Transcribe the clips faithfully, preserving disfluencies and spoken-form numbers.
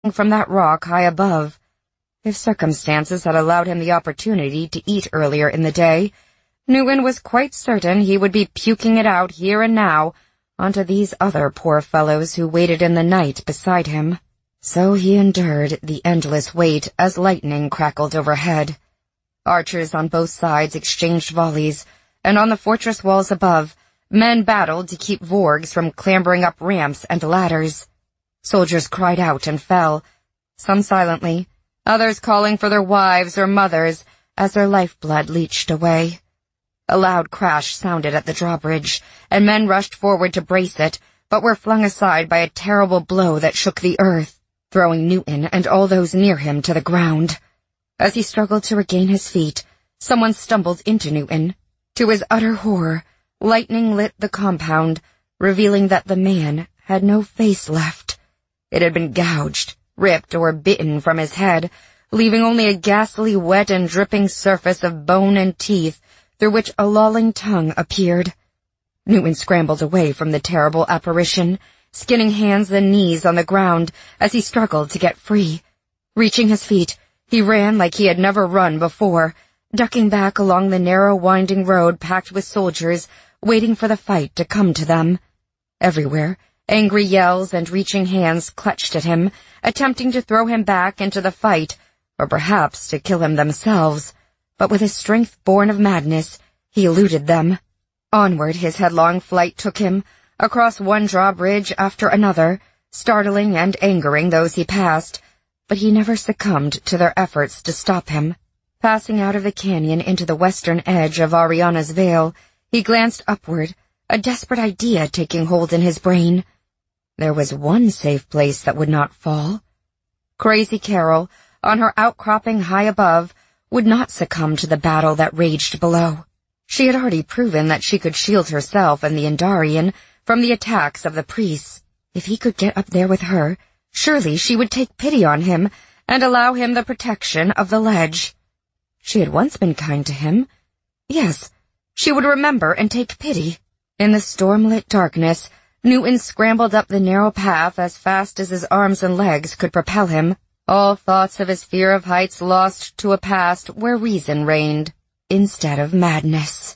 from that rock high above. If circumstances had allowed him the opportunity to eat earlier in the day, Newton was quite certain he would be puking it out here and now onto these other poor fellows who waited in the night beside him. So he endured the endless wait as lightning crackled overhead. Archers on both sides exchanged volleys, and on the fortress walls above, men battled to keep Vorgs from clambering up ramps and ladders. Soldiers cried out and fell, some silently, others calling for their wives or mothers as their lifeblood leached away. A loud crash sounded at the drawbridge, and men rushed forward to brace it, but were flung aside by a terrible blow that shook the earth, throwing Newton and all those near him to the ground. As he struggled to regain his feet, someone stumbled into Newton. To his utter horror, lightning lit the compound, revealing that the man had no face left. It had been gouged, ripped, or bitten from his head, leaving only a ghastly wet and dripping surface of bone and teeth through which a lolling tongue appeared. Newton scrambled away from the terrible apparition, skinning hands and knees on the ground as he struggled to get free. Reaching his feet, he ran like he had never run before, ducking back along the narrow winding road packed with soldiers, waiting for the fight to come to them. Everywhere, angry yells and reaching hands clutched at him, attempting to throw him back into the fight, or perhaps to kill him themselves. But with a strength born of madness, he eluded them. Onward his headlong flight took him, across one drawbridge after another, startling and angering those he passed, but he never succumbed to their efforts to stop him. Passing out of the canyon into the western edge of Ariana's Vale, he glanced upward, a desperate idea taking hold in his brain. There was one safe place that would not fall. Crazy Carol, on her outcropping high above, would not succumb to the battle that raged below. She had already proven that she could shield herself and the Andarian from the attacks of the priests. If he could get up there with her, surely she would take pity on him and allow him the protection of the ledge. She had once been kind to him. Yes, she would remember and take pity. In the storm-lit darkness, Newton scrambled up the narrow path as fast as his arms and legs could propel him, all thoughts of his fear of heights lost to a past where reason reigned, instead of madness.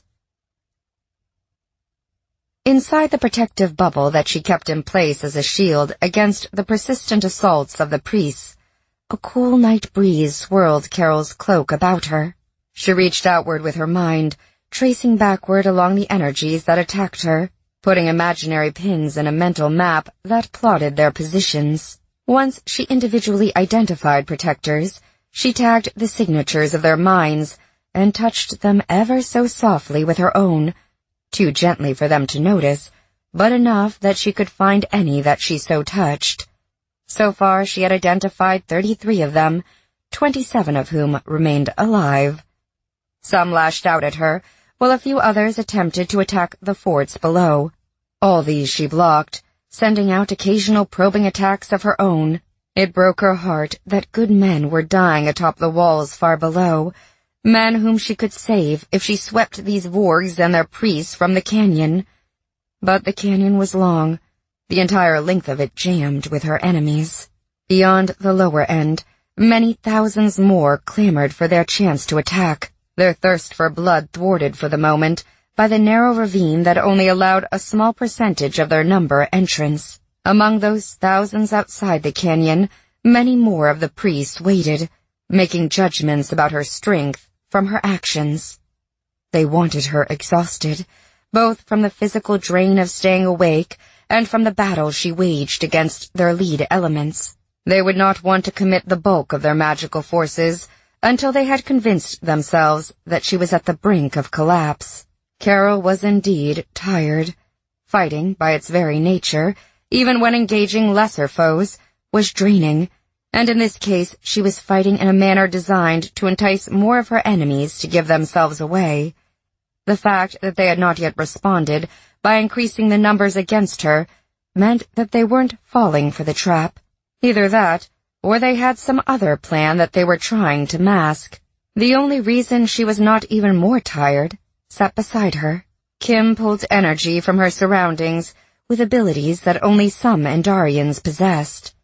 Inside the protective bubble that she kept in place as a shield against the persistent assaults of the priests, a cool night breeze swirled Carol's cloak about her. She reached outward with her mind, tracing backward along the energies that attacked her, putting imaginary pins in a mental map that plotted their positions. Once she individually identified protectors, she tagged the signatures of their minds and touched them ever so softly with her own, too gently for them to notice, but enough that she could find any that she so touched. So far she had identified thirty-three of them, twenty-seven of whom remained alive. Some lashed out at her, while a few others attempted to attack the forts below. All these she blocked, sending out occasional probing attacks of her own. It broke her heart that good men were dying atop the walls far below, men whom she could save if she swept these Vorgs and their priests from the canyon. But the canyon was long, the entire length of it jammed with her enemies. Beyond the lower end, many thousands more clamored for their chance to attack, their thirst for blood thwarted for the moment by the narrow ravine that only allowed a small percentage of their number entrance. Among those thousands outside the canyon, many more of the priests waited, making judgments about her strength from her actions. They wanted her exhausted, both from the physical drain of staying awake and from the battle she waged against their lead elements. They would not want to commit the bulk of their magical forces until they had convinced themselves that she was at the brink of collapse. Carol was indeed tired. Fighting, by its very nature, even when engaging lesser foes, was draining, and in this case she was fighting in a manner designed to entice more of her enemies to give themselves away. The fact that they had not yet responded by increasing the numbers against her meant that they weren't falling for the trap. Either that, or they had some other plan that they were trying to mask. The only reason she was not even more tired sat beside her. Kim pulled energy from her surroundings with abilities that only some Andarians possessed.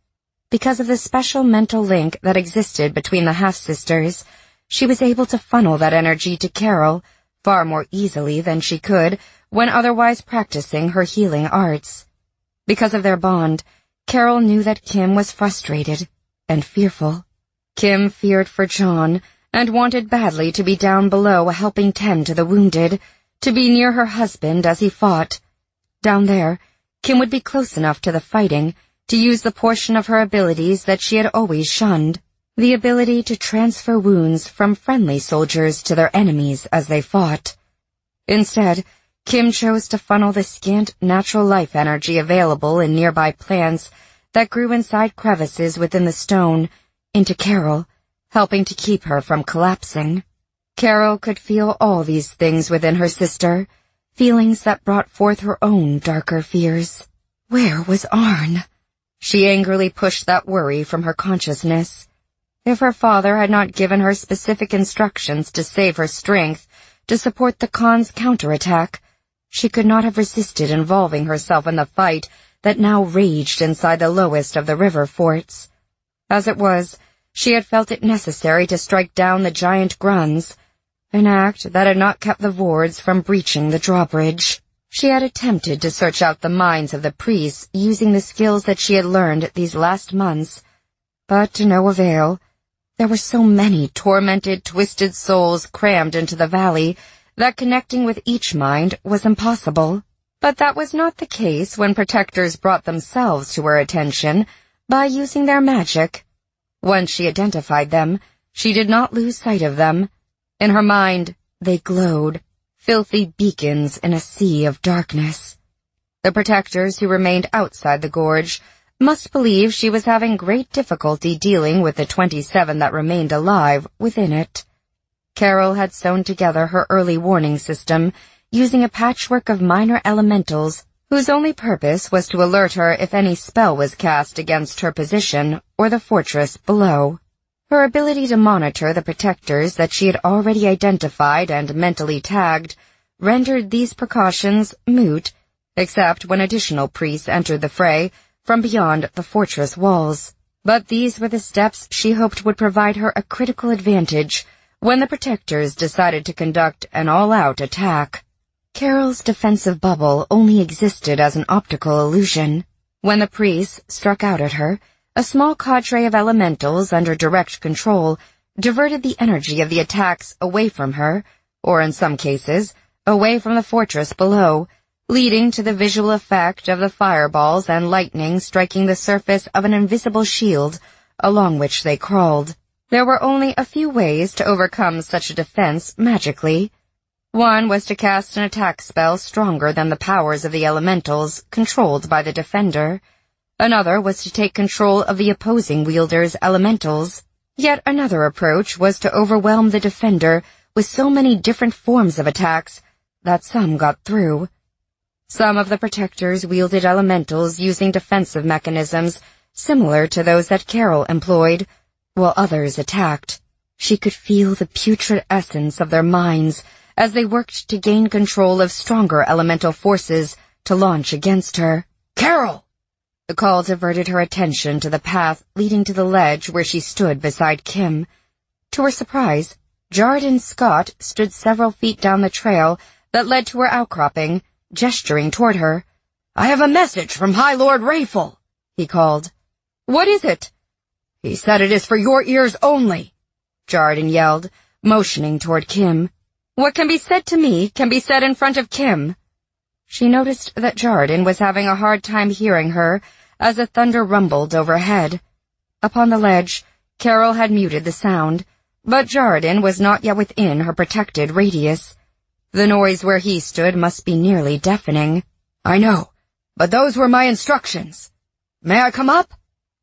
Because of the special mental link that existed between the half-sisters, she was able to funnel that energy to Carol far more easily than she could when otherwise practicing her healing arts. Because of their bond, Carol knew that Kim was frustrated and fearful. Kim feared for John and wanted badly to be down below helping tend to the wounded, to be near her husband as he fought. Down there, Kim would be close enough to the fighting to use the portion of her abilities that she had always shunned, the ability to transfer wounds from friendly soldiers to their enemies as they fought. Instead, Kim chose to funnel the scant natural life energy available in nearby plants that grew inside crevices within the stone into Carol, helping to keep her from collapsing. Carol could feel all these things within her sister, feelings that brought forth her own darker fears. Where was Arn? She angrily pushed that worry from her consciousness. If her father had not given her specific instructions to save her strength to support the Khan's counterattack, she could not have resisted involving herself in the fight that now raged inside the lowest of the river forts. As it was, she had felt it necessary to strike down the giant Gruns, an act that had not kept the Vords from breaching the drawbridge. She had attempted to search out the minds of the priests using the skills that she had learned these last months, but to no avail. There were so many tormented, twisted souls crammed into the valley that connecting with each mind was impossible. But that was not the case when protectors brought themselves to her attention by using their magic. Once she identified them, she did not lose sight of them. In her mind, they glowed, filthy beacons in a sea of darkness. The protectors who remained outside the gorge must believe she was having great difficulty dealing with the twenty-seven that remained alive within it. Carol had sewn together her early warning system using a patchwork of minor elementals whose only purpose was to alert her if any spell was cast against her position or the fortress below. Her ability to monitor the protectors that she had already identified and mentally tagged rendered these precautions moot, except when additional priests entered the fray from beyond the fortress walls. But these were the steps she hoped would provide her a critical advantage when the protectors decided to conduct an all-out attack. Carol's defensive bubble only existed as an optical illusion. When the priests struck out at her, a small cadre of elementals under direct control diverted the energy of the attacks away from her, or in some cases, away from the fortress below, leading to the visual effect of the fireballs and lightning striking the surface of an invisible shield along which they crawled. There were only a few ways to overcome such a defense magically. One was to cast an attack spell stronger than the powers of the elementals controlled by the defender. Another was to take control of the opposing wielder's elementals. Yet another approach was to overwhelm the defender with so many different forms of attacks that some got through. Some of the protectors wielded elementals using defensive mechanisms similar to those that Carol employed, while others attacked. She could feel the putrid essence of their minds as they worked to gain control of stronger elemental forces to launch against her. "Carol!" The call diverted her attention to the path leading to the ledge where she stood beside Kim. To her surprise, Jarden Scott stood several feet down the trail that led to her outcropping, gesturing toward her. "I have a message from High Lord Rayful," he called. "What is it?" "He said it is for your ears only," Jarden yelled, motioning toward Kim. "What can be said to me can be said in front of Kim." She noticed that Jarden was having a hard time hearing her as the thunder rumbled overhead. Upon the ledge, Carol had muted the sound, but Jarden was not yet within her protected radius. The noise where he stood must be nearly deafening. "I know, but those were my instructions. May I come up?"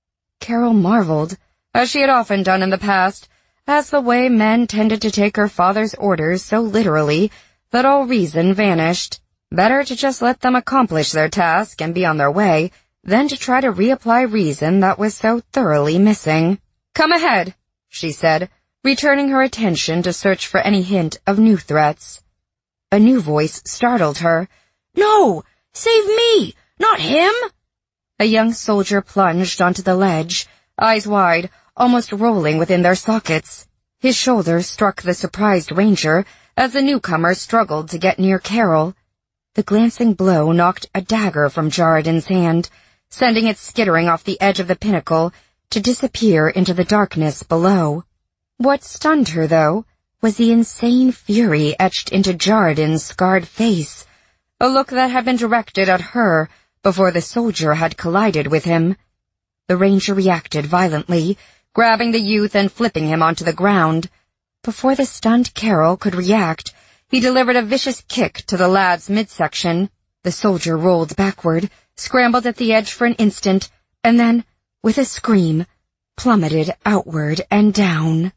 Carol marveled, as she had often done in the past, as the way men tended to take her father's orders so literally that all reason vanished. Better to just let them accomplish their task and be on their way than to try to reapply reason that was so thoroughly missing. "Come ahead," she said, returning her attention to search for any hint of new threats. A new voice startled her. "No! Save me! Not him!" A young soldier plunged onto the ledge, eyes wide, almost rolling within their sockets. His shoulder struck the surprised ranger as the newcomer struggled to get near Carol. The glancing blow knocked a dagger from Jaredin's hand, sending it skittering off the edge of the pinnacle to disappear into the darkness below. What stunned her, though, was the insane fury etched into Jaredin's scarred face, a look that had been directed at her before the soldier had collided with him. The ranger reacted violently, grabbing the youth and flipping him onto the ground. Before the stunned Carol could react, he delivered a vicious kick to the lad's midsection. The soldier rolled backward, scrambled at the edge for an instant, and then, with a scream, plummeted outward and down.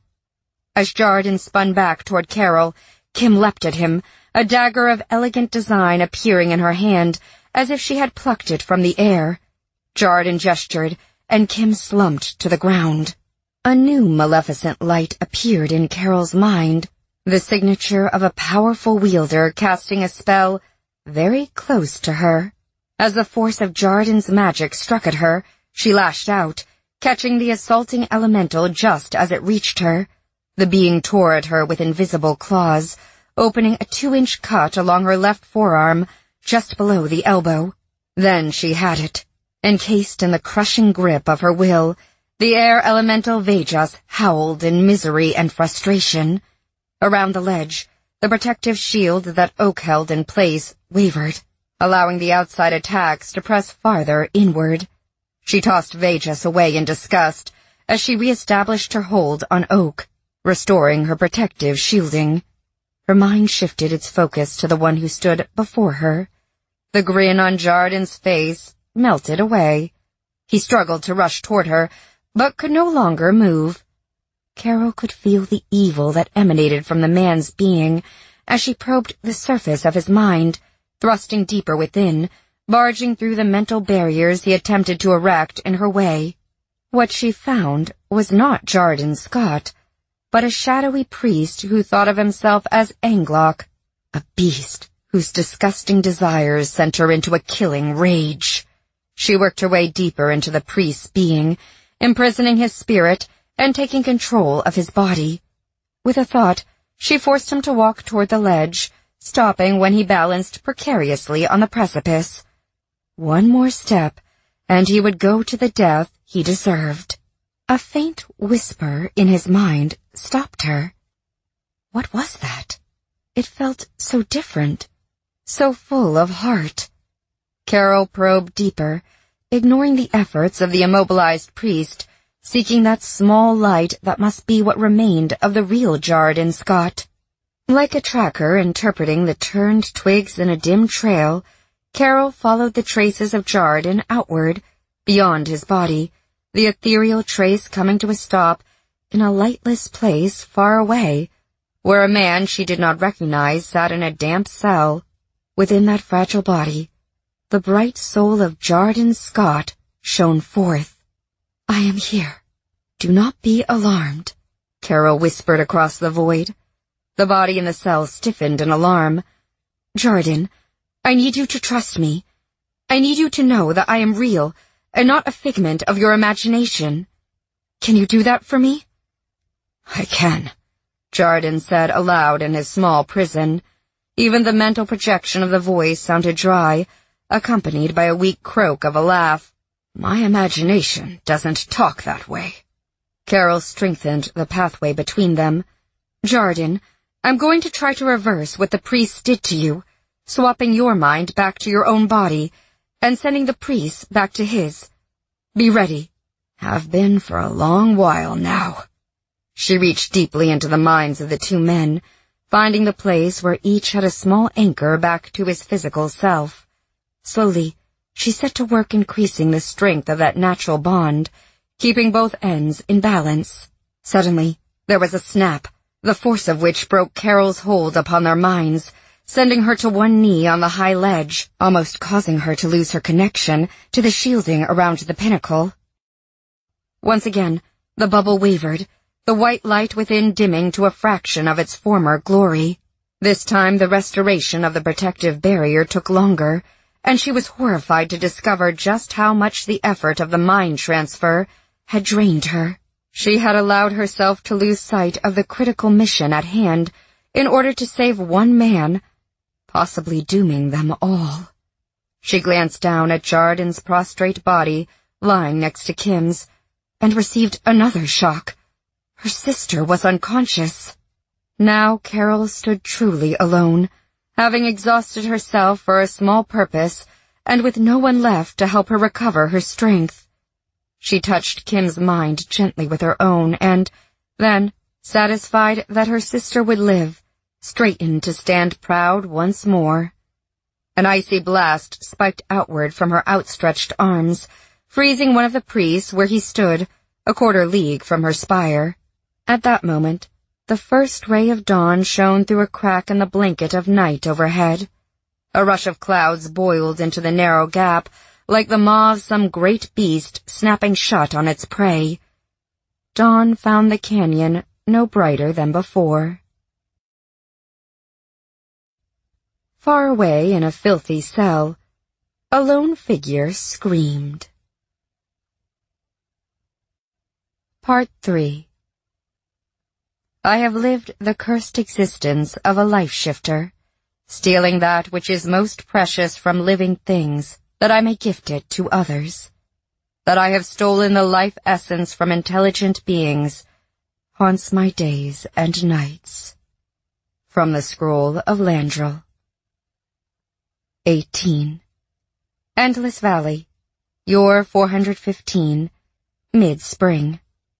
As Jaredin spun back toward Carol, Kim leapt at him, a dagger of elegant design appearing in her hand, as if she had plucked it from the air. Jaredin gestured, and Kim slumped to the ground. A new maleficent light appeared in Carol's mind, the signature of a powerful wielder casting a spell very close to her. As the force of Jaredin's magic struck at her, she lashed out, catching the assaulting elemental just as it reached her. The being tore at her with invisible claws, opening a two-inch cut along her left forearm, just below the elbow. Then she had it. Encased in the crushing grip of her will, the air elemental Vejas howled in misery and frustration. Around the ledge, the protective shield that Oak held in place wavered, allowing the outside attacks to press farther inward. She tossed Vejas away in disgust as she re-established her hold on Oak, restoring her protective shielding. Her mind shifted its focus to the one who stood before her. The grin on Jaredin's face melted away. He struggled to rush toward her, but could no longer move. Carol could feel the evil that emanated from the man's being as she probed the surface of his mind, thrusting deeper within, barging through the mental barriers he attempted to erect in her way. What she found was not Jaredin Scott, but a shadowy priest who thought of himself as Anglock, a beast whose disgusting desires sent her into a killing rage. She worked her way deeper into the priest's being, imprisoning his spirit and taking control of his body. With a thought, she forced him to walk toward the ledge, stopping when he balanced precariously on the precipice. One more step, and he would go to the death he deserved. A faint whisper in his mind stopped her. What was that? It felt so different, so full of heart. Carol probed deeper, ignoring the efforts of the immobilized priest, seeking that small light that must be what remained of the real Jaredin Scott. Like a tracker interpreting the turned twigs in a dim trail, Carol followed the traces of Jaredin outward, beyond his body, the ethereal trace coming to a stop in a lightless place far away, where a man she did not recognize sat in a damp cell. Within that fragile body, the bright soul of Jaredin Scott shone forth. I am here. Do not be alarmed, Carol whispered across the void. The body in the cell stiffened in alarm. Jaredin, I need you to trust me. I need you to know that I am real, and not a figment of your imagination. Can you do that for me? I can, Jaredin said aloud in his small prison. Even the mental projection of the voice sounded dry, accompanied by a weak croak of a laugh. My imagination doesn't talk that way. Carol strengthened the pathway between them. Jaredin, I'm going to try to reverse what the priest did to you, swapping your mind back to your own body, and sending the priest back to his. Be ready. Have been for a long while now. She reached deeply into the minds of the two men, finding the place where each had a small anchor back to his physical self. Slowly, she set to work increasing the strength of that natural bond, keeping both ends in balance. Suddenly, there was a snap, the force of which broke Carol's hold upon their minds, sending her to one knee on the high ledge, almost causing her to lose her connection to the shielding around the pinnacle. Once again, the bubble wavered, the white light within dimming to a fraction of its former glory. This time the restoration of the protective barrier took longer, and she was horrified to discover just how much the effort of the mind transfer had drained her. She had allowed herself to lose sight of the critical mission at hand in order to save one man, possibly dooming them all. She glanced down at Jardin's prostrate body, lying next to Kim's, and received another shock. Her sister was unconscious. Now Carol stood truly alone, having exhausted herself for a small purpose, and with no one left to help her recover her strength. She touched Kim's mind gently with her own, and then, satisfied that her sister would live, straightened to stand proud once more. An icy blast spiked outward from her outstretched arms, freezing one of the priests where he stood, a quarter league from her spire. At that moment, the first ray of dawn shone through a crack in the blanket of night overhead. A rush of clouds boiled into the narrow gap, like the maw of some great beast snapping shut on its prey. Dawn found the canyon no brighter than before. Far away in a filthy cell, a lone figure screamed. Part three. I have lived the cursed existence of a life-shifter, stealing that which is most precious from living things, that I may gift it to others. That I have stolen the life essence from intelligent beings, haunts my days and nights. From the Scroll of Landrel. eighteen. Endless Valley, Yor four hundred fifteen, mid-spring.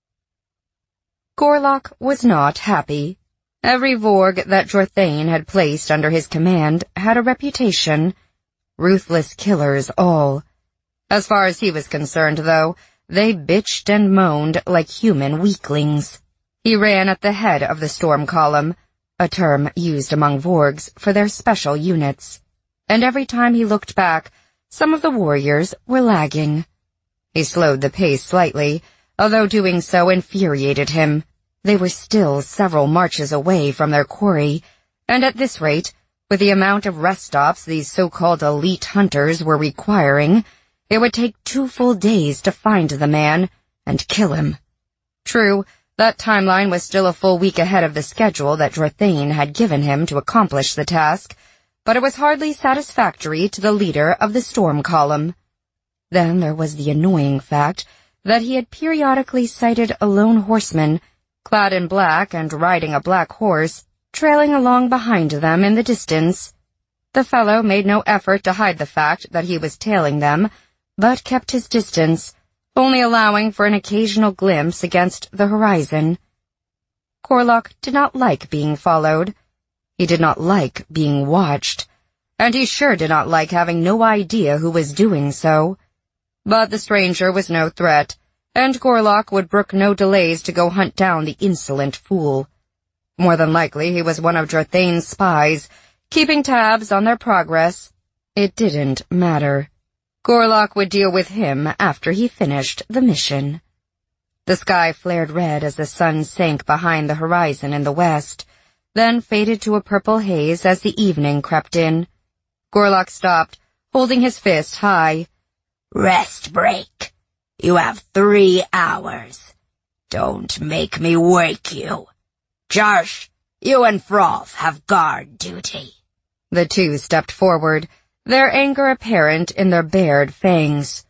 Gorlock was not happy. Every Vorg that Jorthane had placed under his command had a reputation. Ruthless killers all. As far as he was concerned, though, they bitched and moaned like human weaklings. He ran at the head of the storm column, a term used among Vorgs for their special units, and every time he looked back, some of the warriors were lagging. He slowed the pace slightly, although doing so infuriated him. They were still several marches away from their quarry, and at this rate, with the amount of rest stops these so-called elite hunters were requiring, it would take two full days to find the man and kill him. True, that timeline was still a full week ahead of the schedule that Jorthane had given him to accomplish the task, but it was hardly satisfactory to the leader of the storm column. Then there was the annoying fact that he had periodically sighted a lone horseman, clad in black and riding a black horse, trailing along behind them in the distance. The fellow made no effort to hide the fact that he was tailing them, but kept his distance, only allowing for an occasional glimpse against the horizon. Gorlock did not like being followed. He did not like being watched, and he sure did not like having no idea who was doing so. But the stranger was no threat, and Gorlock would brook no delays to go hunt down the insolent fool. More than likely he was one of Jorthane's spies, keeping tabs on their progress. It didn't matter. Gorlock would deal with him after he finished the mission. The sky flared red as the sun sank behind the horizon in the west, then faded to a purple haze as the evening crept in. Gorlock stopped, holding his fist high. Rest break. You have three hours. Don't make me wake you. Jarsh, you and Frolf have guard duty. The two stepped forward, their anger apparent in their bared fangs.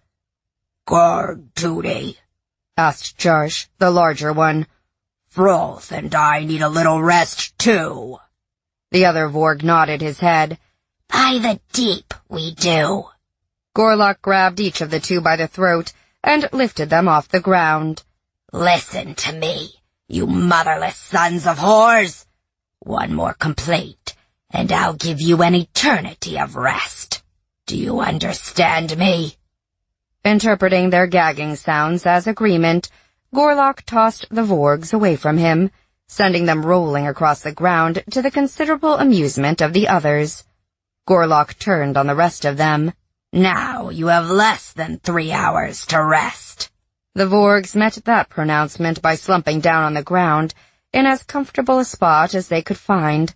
Guard duty? Asked Jarsh, the larger one. Frolf and I need a little rest, too. The other Vorg nodded his head. By the deep, we do. Gorlock grabbed each of the two by the throat and lifted them off the ground. Listen to me, you motherless sons of whores. One more complaint, and I'll give you an eternity of rest. Do you understand me? Interpreting their gagging sounds as agreement, Gorlock tossed the Vorgs away from him, sending them rolling across the ground to the considerable amusement of the others. Gorlock turned on the rest of them. Now you have less than three hours to rest. The Vorgs met that pronouncement by slumping down on the ground in as comfortable a spot as they could find.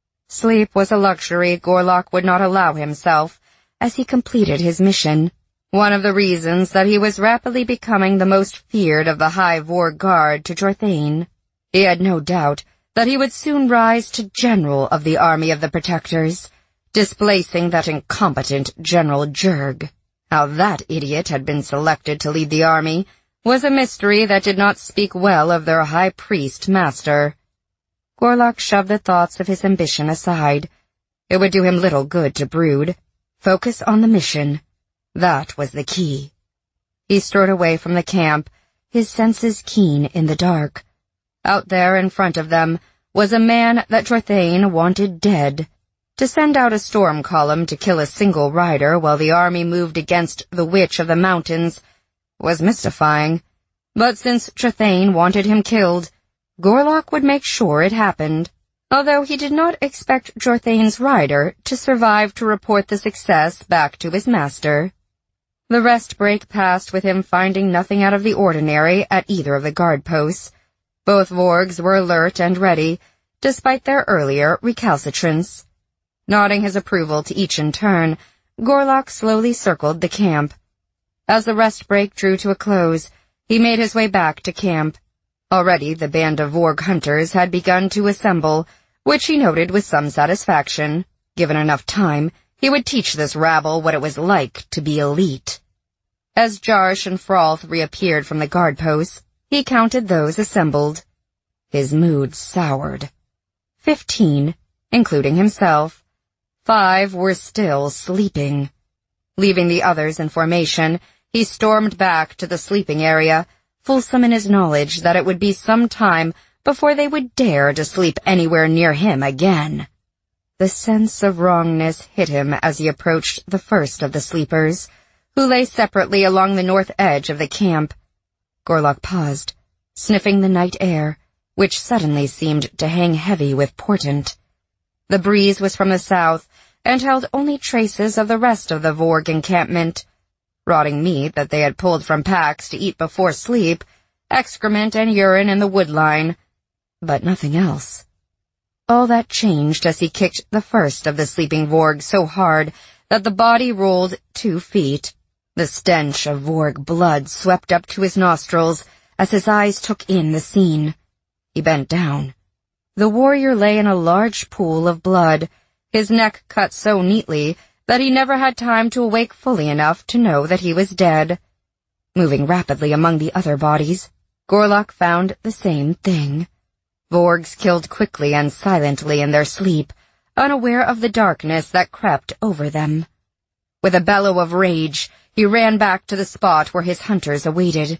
Sleep was a luxury Gorlock would not allow himself as he completed his mission. one of the reasons that he was rapidly becoming the most feared of the High Vorg Guard to Jorthane. He had no doubt that he would soon rise to General of the Army of the Protectors, displacing that incompetent General Jurg. How that idiot had been selected to lead the army was a mystery that did not speak well of their high priest master. Gorlock shoved the thoughts of his ambition aside. It would do him little good to brood. Focus on the mission. That was the key. He strode away from the camp, his senses keen in the dark. Out there in front of them was a man that Jorthane wanted dead. To send out a storm column to kill a single rider while the army moved against the Witch of the Mountains was mystifying. But since Jorthane wanted him killed, Gorlock would make sure it happened, although he did not expect Jorthane's rider to survive to report the success back to his master. The rest break passed with him finding nothing out of the ordinary at either of the guard posts. Both Vorgs were alert and ready, despite their earlier recalcitrance. Nodding his approval to each in turn, Gorlock slowly circled the camp. As the rest break drew to a close, he made his way back to camp. Already the band of Vorg hunters had begun to assemble, which he noted with some satisfaction. Given enough time, he would teach this rabble what it was like to be elite. As Jarsh and Frolth reappeared from the guard posts, he counted those assembled. His mood soured. Fifteen, including himself. Five were still sleeping. Leaving the others in formation, he stormed back to the sleeping area, fulsome in his knowledge that it would be some time before they would dare to sleep anywhere near him again. The sense of wrongness hit him as he approached the first of the sleepers, who lay separately along the north edge of the camp. Gorlock paused, sniffing the night air, which suddenly seemed to hang heavy with portent. The breeze was from the south, and held only traces of the rest of the Vorg encampment. Rotting meat that they had pulled from packs to eat before sleep, excrement and urine in the wood line, but nothing else. All that changed as he kicked the first of the sleeping Vorg so hard that the body rolled two feet. The stench of Vorg blood swept up to his nostrils as his eyes took in the scene. He bent down. The warrior lay in a large pool of blood, his neck cut so neatly that he never had time to awake fully enough to know that he was dead. Moving rapidly among the other bodies, Gorlock found the same thing. Vorgs killed quickly and silently in their sleep, unaware of the darkness that crept over them. With a bellow of rage, he ran back to the spot where his hunters awaited.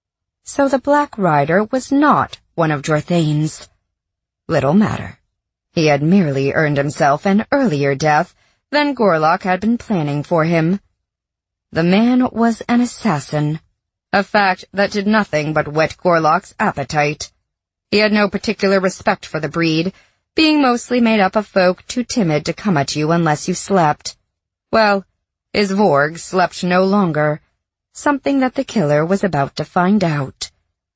So the Black Rider was not one of Jorthane's. Little matter. He had merely earned himself an earlier death than Gorlock had been planning for him. The man was an assassin, a fact that did nothing but whet Gorlock's appetite. He had no particular respect for the breed, being mostly made up of folk too timid to come at you unless you slept. Well, his Vorg slept no longer, something that the killer was about to find out.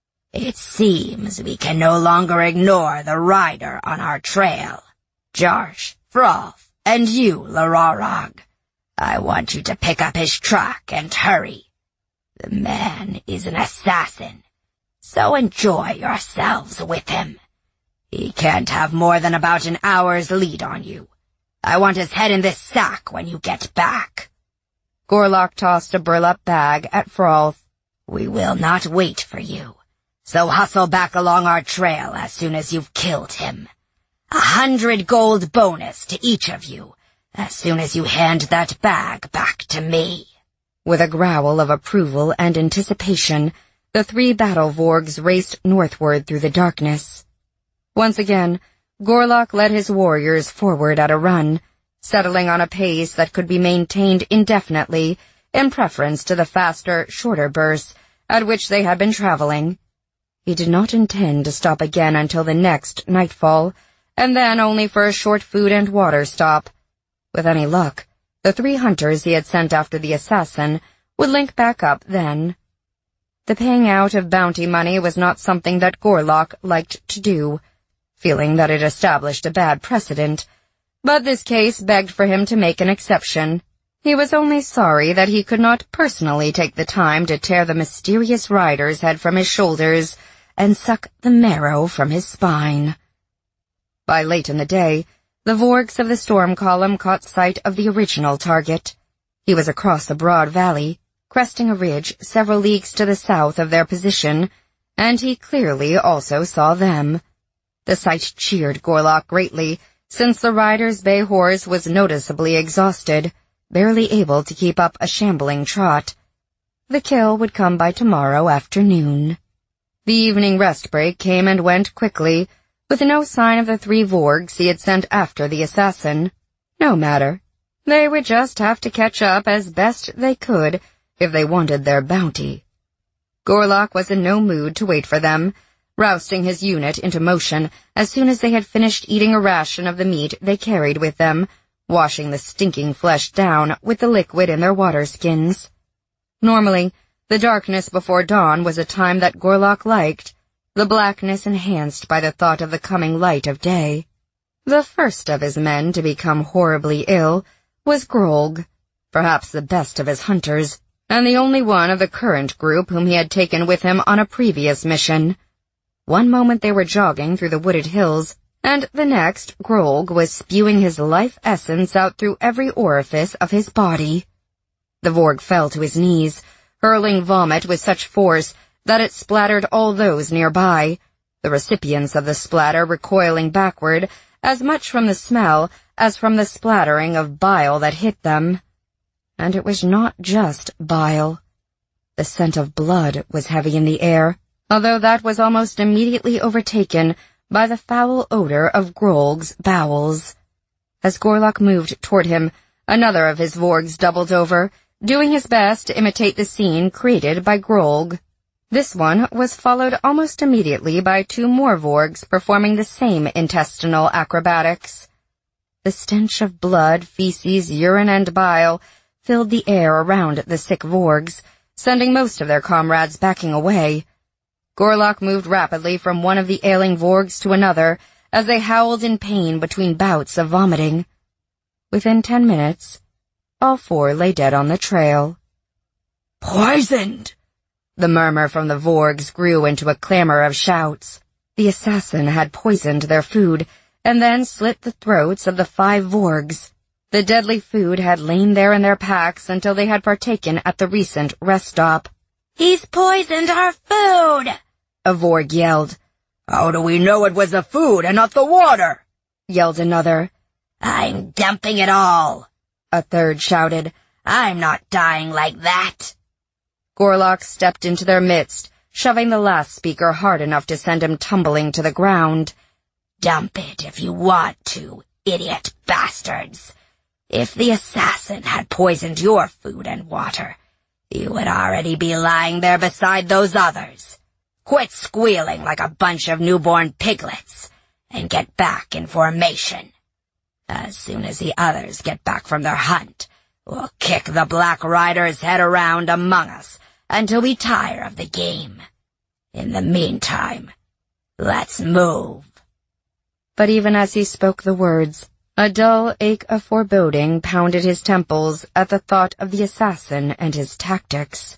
It seems we can no longer ignore the rider on our trail. Jarsh, Frolth, and you, Lararog. I want you to pick up his track and hurry. The man is an assassin, so enjoy yourselves with him. He can't have more than about an hour's lead on you. I want his head in this sack when you get back. Gorlock tossed a burlap bag at Frolth. We will not wait for you, so hustle back along our trail as soon as you've killed him. A hundred gold bonus to each of you, as soon as you hand that bag back to me. With a growl of approval and anticipation, the three battle Vorgs raced northward through the darkness. Once again, Gorlock led his warriors forward at a run, settling on a pace that could be maintained indefinitely in preference to the faster, shorter bursts at which they had been traveling. He did not intend to stop again until the next nightfall, and then only for a short food and water stop. With any luck, the three hunters he had sent after the assassin would link back up then. The paying out of bounty money was not something that Gorlock liked to do, feeling that it established a bad precedent, but this case begged for him to make an exception. He was only sorry that he could not personally take the time to tear the mysterious rider's head from his shoulders and suck the marrow from his spine. By late in the day, the Vorgs of the storm column caught sight of the original target. He was across a broad valley, cresting a ridge several leagues to the south of their position, and he clearly also saw them. The sight cheered Gorlock greatly, since the rider's bay horse was noticeably exhausted, barely able to keep up a shambling trot. The kill would come by tomorrow afternoon. The evening rest break came and went quickly, with no sign of the three Vorgs he had sent after the assassin. No matter. They would just have to catch up as best they could if they wanted their bounty. Gorlock was in no mood to wait for them, rousing his unit into motion as soon as they had finished eating a ration of the meat they carried with them, washing the stinking flesh down with the liquid in their water skins. Normally, the darkness before dawn was a time that Gorlock liked, the blackness enhanced by the thought of the coming light of day. The first of his men to become horribly ill was Grolg, perhaps the best of his hunters, and the only one of the current group whom he had taken with him on a previous mission. One moment they were jogging through the wooded hills, and the next Grolg was spewing his life essence out through every orifice of his body. The Vorg fell to his knees, hurling vomit with such force that it splattered all those nearby, the recipients of the splatter recoiling backward, as much from the smell as from the splattering of bile that hit them. And it was not just bile. The scent of blood was heavy in the air, although that was almost immediately overtaken by the foul odor of Grolg's bowels. As Gorlock moved toward him, another of his Vorgs doubled over, doing his best to imitate the scene created by Grolg. This one was followed almost immediately by two more Vorgs performing the same intestinal acrobatics. The stench of blood, feces, urine, and bile filled the air around the sick Vorgs, sending most of their comrades backing away. Gorlock moved rapidly from one of the ailing Vorgs to another as they howled in pain between bouts of vomiting. Within ten minutes, all four lay dead on the trail. "Poisoned!" The murmur from the Vorgs grew into a clamor of shouts. The assassin had poisoned their food, and then slit the throats of the five Vorgs. The deadly food had lain there in their packs until they had partaken at the recent rest stop. "He's poisoned our food!" a Vorg yelled. "How do we know it was the food and not the water?" yelled another. "I'm dumping it all," a third shouted. "I'm not dying like that." Gorlock stepped into their midst, shoving the last speaker hard enough to send him tumbling to the ground. "Dump it if you want to, idiot bastards. If the assassin had poisoned your food and water, you would already be lying there beside those others. Quit squealing like a bunch of newborn piglets, and get back in formation. As soon as the others get back from their hunt, we'll kick the Black Rider's head around among us until we tire of the game. In the meantime, let's move." But even as he spoke the words, a dull ache of foreboding pounded his temples at the thought of the assassin and his tactics.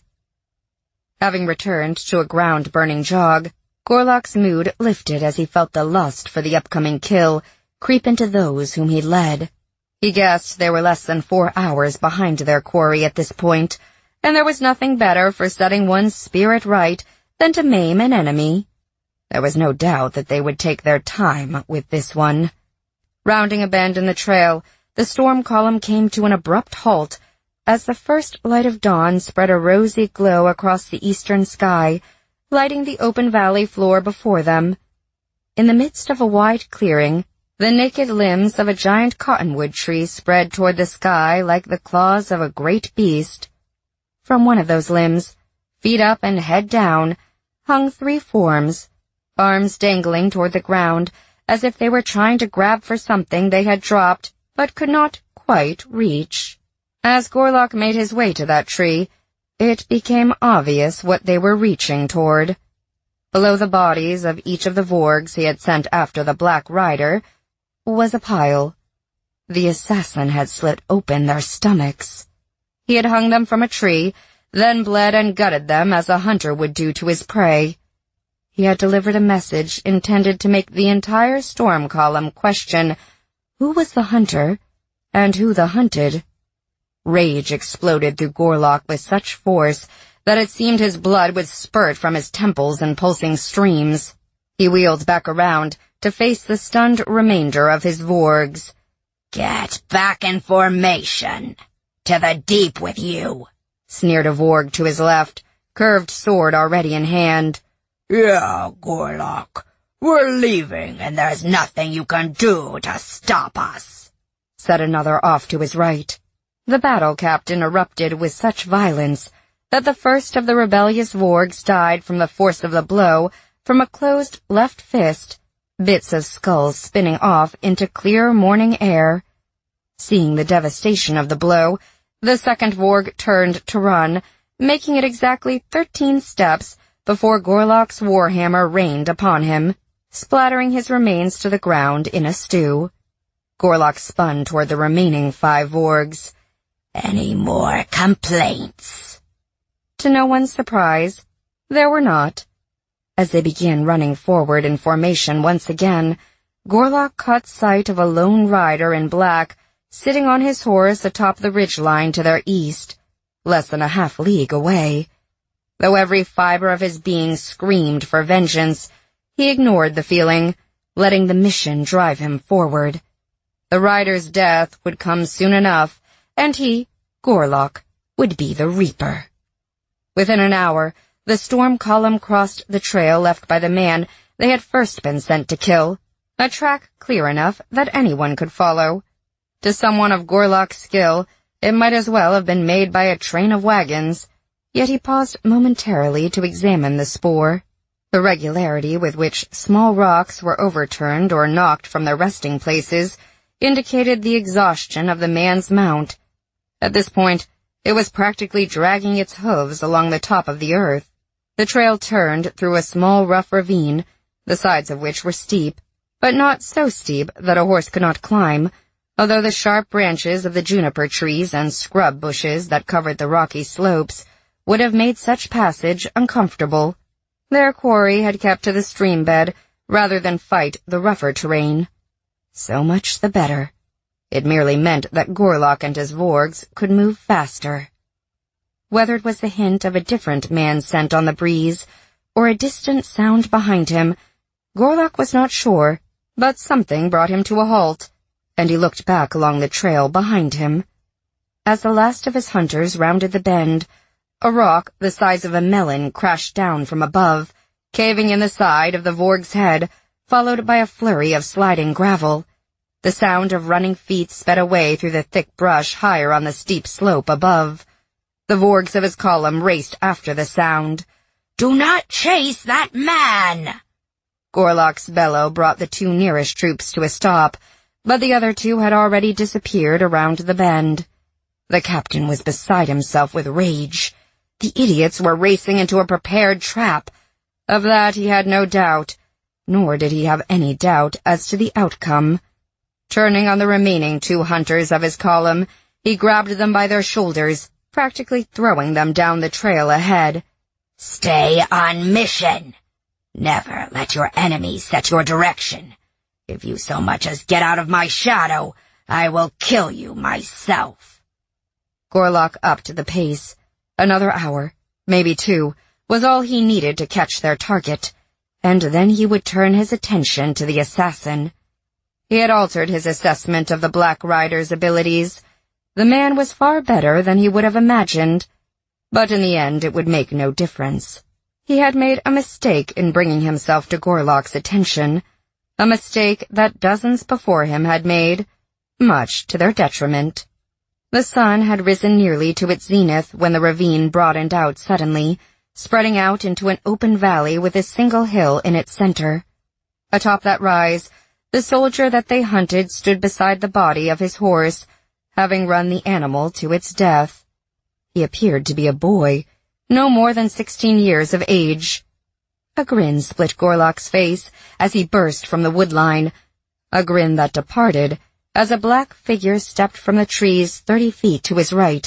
Having returned to a ground-burning jog, Gorlock's mood lifted as he felt the lust for the upcoming kill creep into those whom he led. He guessed they were less than four hours behind their quarry at this point, and there was nothing better for setting one's spirit right than to maim an enemy. There was no doubt that they would take their time with this one. Rounding a bend in the trail, the storm column came to an abrupt halt as the first light of dawn spread a rosy glow across the eastern sky, lighting the open valley floor before them. In the midst of a wide clearing, the naked limbs of a giant cottonwood tree spread toward the sky like the claws of a great beast. From one of those limbs, feet up and head down, hung three forms, arms dangling toward the ground, as if they were trying to grab for something they had dropped but could not quite reach. As Gorlock made his way to that tree, it became obvious what they were reaching toward. Below the bodies of each of the Vorgs he had sent after the Black Rider was a pile. The assassin had slit open their stomachs. He had hung them from a tree, then bled and gutted them as a hunter would do to his prey. He had delivered a message intended to make the entire storm column question who was the hunter and who the hunted. Rage exploded through Gorlock with such force that it seemed his blood would spurt from his temples in pulsing streams. He wheeled back around to face the stunned remainder of his Vorgs. "Get back in formation! To the deep with you!" sneered a Vorg to his left, curved sword already in hand. "Yeah, Gorlock, we're leaving and there's nothing you can do to stop us," said another off to his right. The battle captain erupted with such violence that the first of the rebellious Vorgs died from the force of the blow from a closed left fist, bits of skulls spinning off into clear morning air. Seeing the devastation of the blow, the second Vorg turned to run, making it exactly thirteen steps before Gorlock's warhammer rained upon him, splattering his remains to the ground in a stew. Gorlock spun toward the remaining five Vorgs. "Any more complaints?" To no one's surprise, there were not. As they began running forward in formation once again, Gorlock caught sight of a lone rider in black sitting on his horse atop the ridgeline to their east, less than a half league away. Though every fiber of his being screamed for vengeance, he ignored the feeling, letting the mission drive him forward. The rider's death would come soon enough, and he, Gorlock, would be the reaper. Within an hour, the storm column crossed the trail left by the man they had first been sent to kill, a track clear enough that anyone could follow. To someone of Gorlock's skill, it might as well have been made by a train of wagons, yet he paused momentarily to examine the spoor. The regularity with which small rocks were overturned or knocked from their resting places indicated the exhaustion of the man's mount. At this point, it was practically dragging its hooves along the top of the earth. The trail turned through a small rough ravine, the sides of which were steep, but not so steep that a horse could not climb, although the sharp branches of the juniper trees and scrub bushes that covered the rocky slopes would have made such passage uncomfortable. Their quarry had kept to the stream bed rather than fight the rougher terrain. So much the better. It merely meant that Gorlock and his Vorgs could move faster. Whether it was the hint of a different man's scent on the breeze, or a distant sound behind him, Gorlock was not sure, but something brought him to a halt, and he looked back along the trail behind him. As the last of his hunters rounded the bend, a rock the size of a melon crashed down from above, caving in the side of the Vorg's head, followed by a flurry of sliding gravel. The sound of running feet sped away through the thick brush higher on the steep slope above. The Vorgs of his column raced after the sound. "Do not chase that man!" Gorlock's bellow brought the two nearest troops to a stop, but the other two had already disappeared around the bend. The captain was beside himself with rage. The idiots were racing into a prepared trap. Of that he had no doubt, nor did he have any doubt as to the outcome. Turning on the remaining two hunters of his column, he grabbed them by their shoulders, practically throwing them down the trail ahead. "Stay on mission. Never let your enemies set your direction. If you so much as get out of my shadow, I will kill you myself." Gorlock upped the pace. Another hour, maybe two, was all he needed to catch their target, and then he would turn his attention to the assassin. He had altered his assessment of the Black Rider's abilities. The man was far better than he would have imagined, but in the end it would make no difference. He had made a mistake in bringing himself to Gorlock's attention, a mistake that dozens before him had made, much to their detriment. The sun had risen nearly to its zenith when the ravine broadened out suddenly, spreading out into an open valley with a single hill in its center. Atop that rise, the soldier that they hunted stood beside the body of his horse, having run the animal to its death. He appeared to be a boy, no more than sixteen years of age. A grin split Gorlock's face as he burst from the woodline, a grin that departed as a black figure stepped from the trees thirty feet to his right,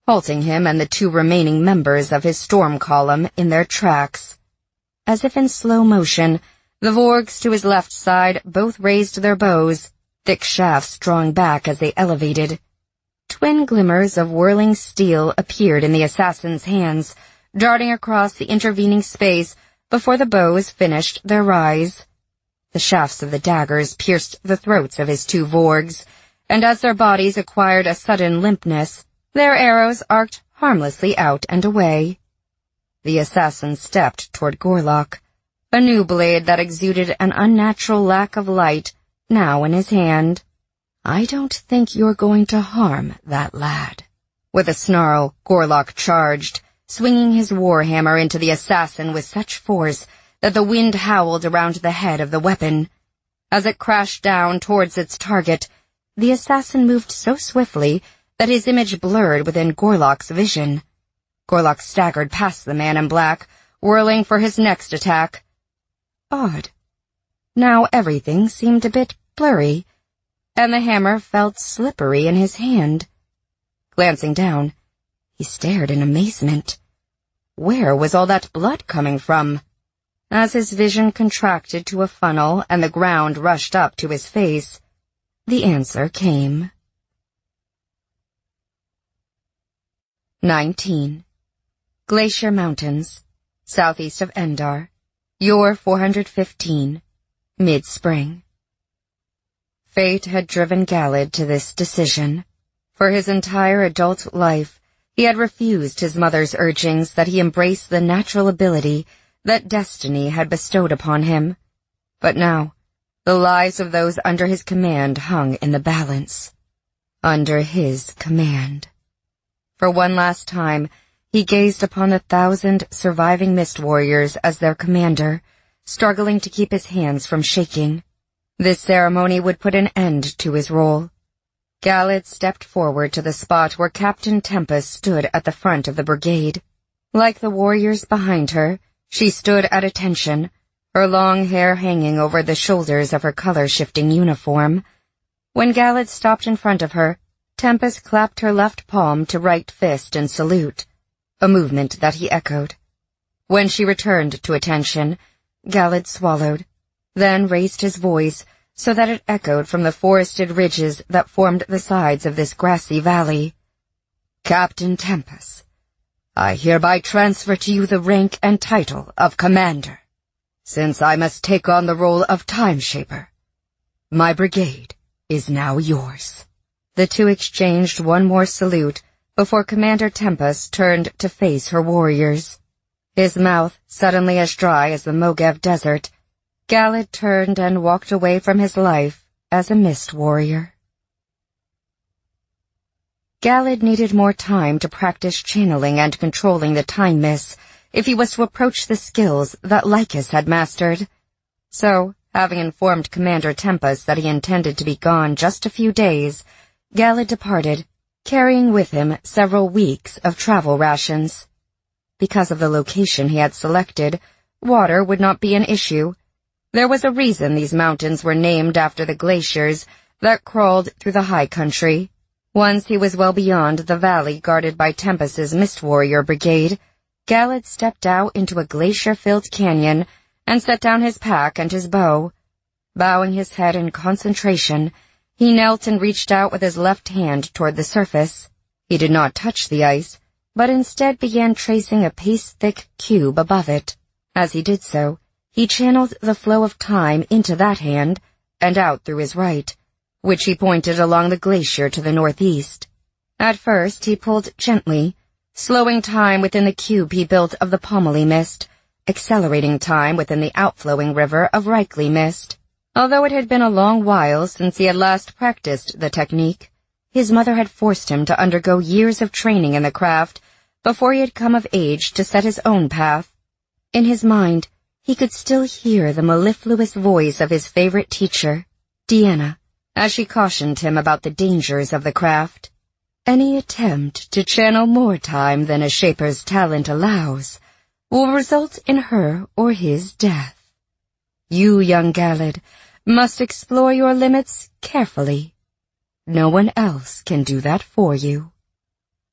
halting him and the two remaining members of his storm column in their tracks. As if in slow motion, the Vorgs to his left side both raised their bows, thick shafts drawing back as they elevated. Twin glimmers of whirling steel appeared in the assassin's hands, darting across the intervening space before the bows finished their rise. The shafts of the daggers pierced the throats of his two Vorgs, and as their bodies acquired a sudden limpness, their arrows arced harmlessly out and away. The assassin stepped toward Gorlock, a new blade that exuded an unnatural lack of light, now in his hand. "I don't think you're going to harm that lad." With a snarl, Gorlock charged, swinging his warhammer into the assassin with such force that the wind howled around the head of the weapon. As it crashed down towards its target, the assassin moved so swiftly that his image blurred within Gorlock's vision. Gorlock staggered past the man in black, whirling for his next attack. Odd. Now everything seemed a bit blurry, and the hammer felt slippery in his hand. Glancing down, he stared in amazement. Where was all that blood coming from? As his vision contracted to a funnel and the ground rushed up to his face, the answer came. nineteen. Glacier Mountains, southeast of Endar, Yor four hundred fifteen, mid-spring. Fate had driven Galad to this decision. For his entire adult life, he had refused his mother's urgings that he embrace the natural ability that destiny had bestowed upon him. But now, the lives of those under his command hung in the balance. Under his command. For one last time, he gazed upon the thousand surviving Mist Warriors as their commander, struggling to keep his hands from shaking. This ceremony would put an end to his role. Galad stepped forward to the spot where Captain Tempest stood at the front of the brigade. Like the warriors behind her, she stood at attention, her long hair hanging over the shoulders of her color-shifting uniform. When Galad stopped in front of her, Tempest clapped her left palm to right fist in salute, a movement that he echoed. When she returned to attention, Galad swallowed, then raised his voice so that it echoed from the forested ridges that formed the sides of this grassy valley. "Captain Tempest, I hereby transfer to you the rank and title of Commander, since I must take on the role of Time Shaper. My brigade is now yours." The two exchanged one more salute before Commander Tempest turned to face her warriors. His mouth suddenly as dry as the Mogev Desert, Galad turned and walked away from his life as a Mist Warrior. Galad needed more time to practice channeling and controlling the time mists if he was to approach the skills that Lycus had mastered. So, having informed Commander Tempest that he intended to be gone just a few days, Galad departed, carrying with him several weeks of travel rations. Because of the location he had selected, water would not be an issue. There was a reason these mountains were named after the glaciers that crawled through the high country. Once he was well beyond the valley guarded by Tempest's Mist Warrior Brigade, Galad stepped out into a glacier-filled canyon and set down his pack and his bow. Bowing his head in concentration, he knelt and reached out with his left hand toward the surface. He did not touch the ice, but instead began tracing a pace-thick cube above it. As he did so, he channeled the flow of time into that hand and out through his right, which he pointed along the glacier to the northeast. At first he pulled gently, slowing time within the cube he built of the Pomeli Mist, accelerating time within the outflowing river of Reikli Mist. Although it had been a long while since he had last practiced the technique, his mother had forced him to undergo years of training in the craft before he had come of age to set his own path. In his mind, he could still hear the mellifluous voice of his favorite teacher, Deanna, as she cautioned him about the dangers of the craft. Any attempt to channel more time than a shaper's talent allows will result in her or his death. You, young Galad, must explore your limits carefully. No one else can do that for you.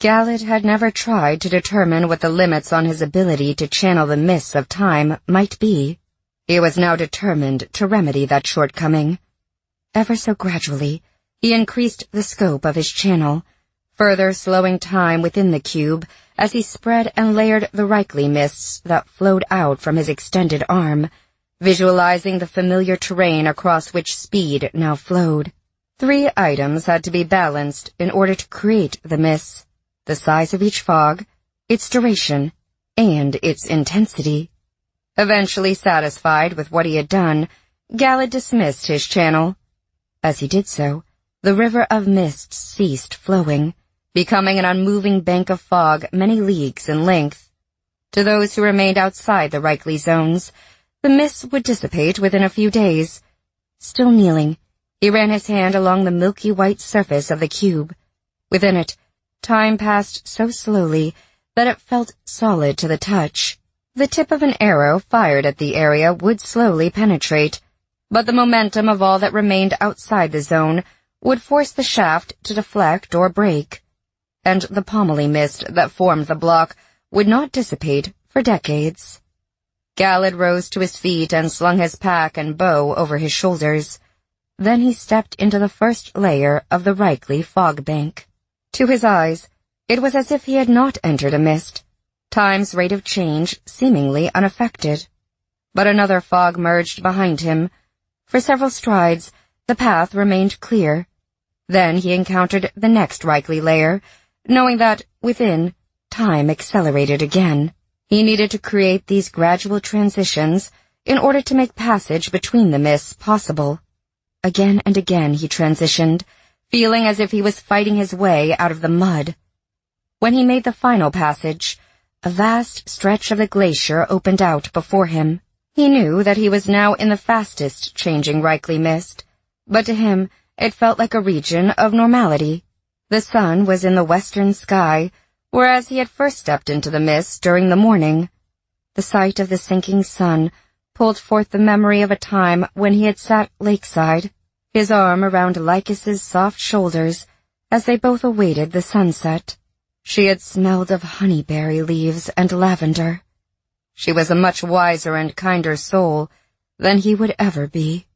Gallad had never tried to determine what the limits on his ability to channel the mists of time might be. He was now determined to remedy that shortcoming. Ever so gradually, he increased the scope of his channel, further slowing time within the cube as he spread and layered the Reikli mists that flowed out from his extended arm, visualizing the familiar terrain across which speed now flowed. Three items had to be balanced in order to create the mists: the size of each fog, its duration, and its intensity. Eventually satisfied with what he had done, Gallad dismissed his channel. As he did so, the river of mists ceased flowing, becoming an unmoving bank of fog many leagues in length. To those who remained outside the Reikli zones, the mists would dissipate within a few days. Still kneeling, he ran his hand along the milky white surface of the cube. Within it, time passed so slowly that it felt solid to the touch. The tip of an arrow fired at the area would slowly penetrate, but the momentum of all that remained outside the zone would force the shaft to deflect or break, and the pommelly mist that formed the block would not dissipate for decades. Gallad rose to his feet and slung his pack and bow over his shoulders. Then he stepped into the first layer of the Reikli fog bank. To his eyes, it was as if he had not entered a mist, time's rate of change seemingly unaffected. But another fog merged behind him. For several strides, the path remained clear. Then he encountered the next Reikli layer, knowing that, within, time accelerated again. He needed to create these gradual transitions in order to make passage between the mists possible. Again and again he transitioned, feeling as if he was fighting his way out of the mud. When he made the final passage, a vast stretch of the glacier opened out before him. He knew that he was now in the fastest changing Reikli mist, but to him it felt like a region of normality. The sun was in the western sky, whereas he had first stepped into the mist during the morning. The sight of the sinking sun pulled forth the memory of a time when he had sat lakeside, his arm around Lycus's soft shoulders as they both awaited the sunset. She had smelled of honeyberry leaves and lavender. She was a much wiser and kinder soul than he would ever be.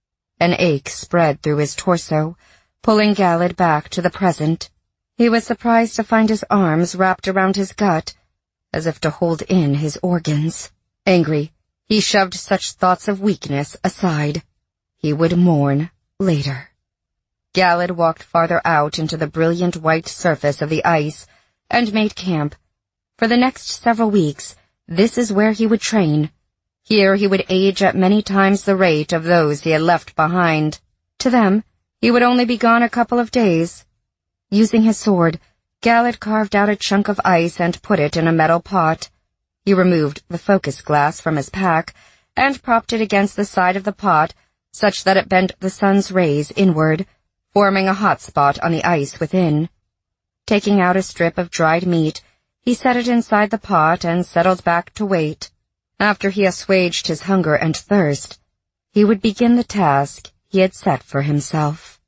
An ache spread through his torso, pulling Gallad back to the present. He was surprised to find his arms wrapped around his gut, as if to hold in his organs. Angry, he shoved such thoughts of weakness aside. He would mourn later. Gallad walked farther out into the brilliant white surface of the ice and made camp. For the next several weeks, this is where he would train. Here he would age at many times the rate of those he had left behind. To them, he would only be gone a couple of days. Using his sword, Gallad carved out a chunk of ice and put it in a metal pot. He removed the focus glass from his pack and propped it against the side of the pot such that it bent the sun's rays inward, forming a hot spot on the ice within. Taking out a strip of dried meat, he set it inside the pot and settled back to wait. After he assuaged his hunger and thirst, he would begin the task he had set for himself.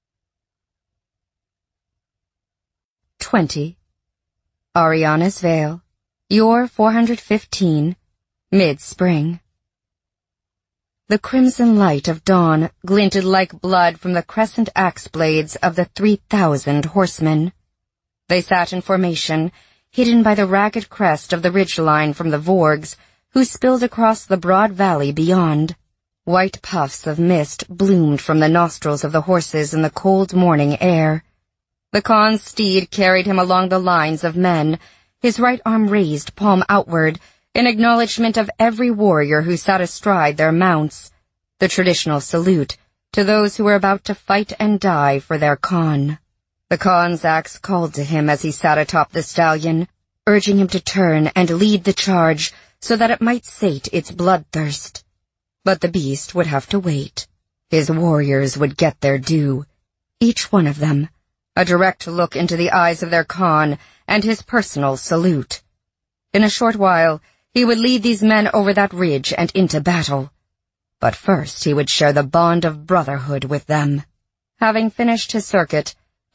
Twenty. Ariana's Vale, Yor four hundred fifteen, mid-spring. The crimson light of dawn glinted like blood from the crescent axe blades of the three thousand horsemen. They sat in formation, hidden by the ragged crest of the ridgeline from the Vorgs, who spilled across the broad valley beyond. White puffs of mist bloomed from the nostrils of the horses in the cold morning air. The Khan's steed carried him along the lines of men, his right arm raised palm outward, in acknowledgement of every warrior who sat astride their mounts, the traditional salute to those who were about to fight and die for their Khan. The Khan's axe called to him as he sat atop the stallion, urging him to turn and lead the charge so that it might sate its bloodthirst. But the beast would have to wait. His warriors would get their due, each one of them, a direct look into the eyes of their Khan and his personal salute. In a short while, he would lead these men over that ridge and into battle. But first he would share the bond of brotherhood with them. Having finished his circuit,